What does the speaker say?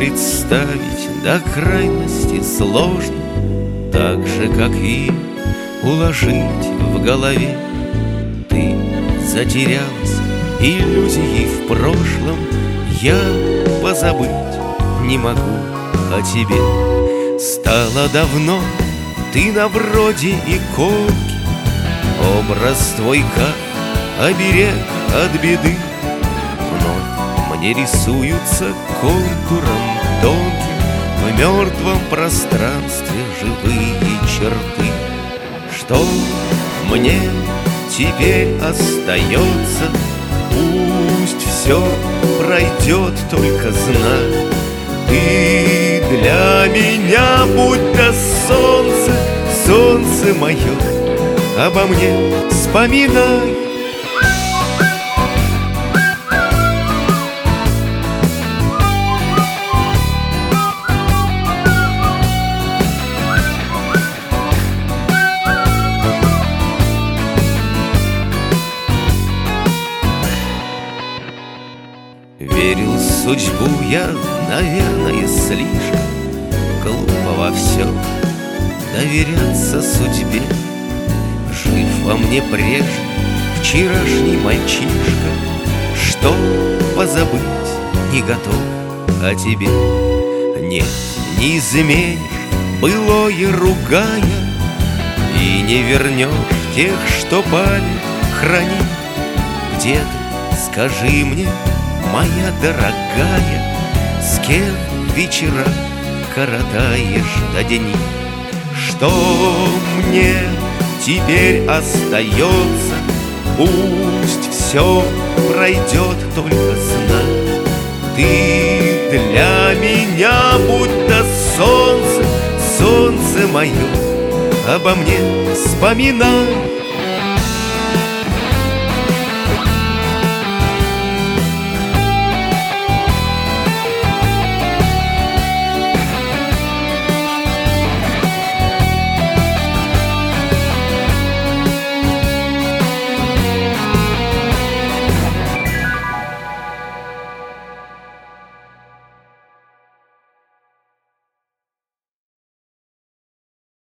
представить до крайности сложно, так же, как и уложить в голове. Ты затерялась, иллюзии в прошлом я позабыть не могу о тебе. Стало давно, ты на вроде иконки, образ твой как оберег от беды. Вновь мне рисуются контуром тонким в мертвом пространстве живые черты. Что мне теперь остается? Пусть все пройдет, только знай, ты для меня будь то солнце, солнце мое, обо мне вспоминай. Верил в судьбу я, наверное, слишком глупо во всем доверяться судьбе. Жив во мне прежний вчерашний мальчишка, что позабыть не готов о тебе. Нет, не изменишь былое ругая, и не вернешь тех, что память хранит. Где ты, скажи мне, моя дорогая, с кем вечера коротаешь до дни? Что мне теперь остается? Пусть все пройдет, только знай, ты для меня будь то солнце, солнце мое, обо мне вспоминай.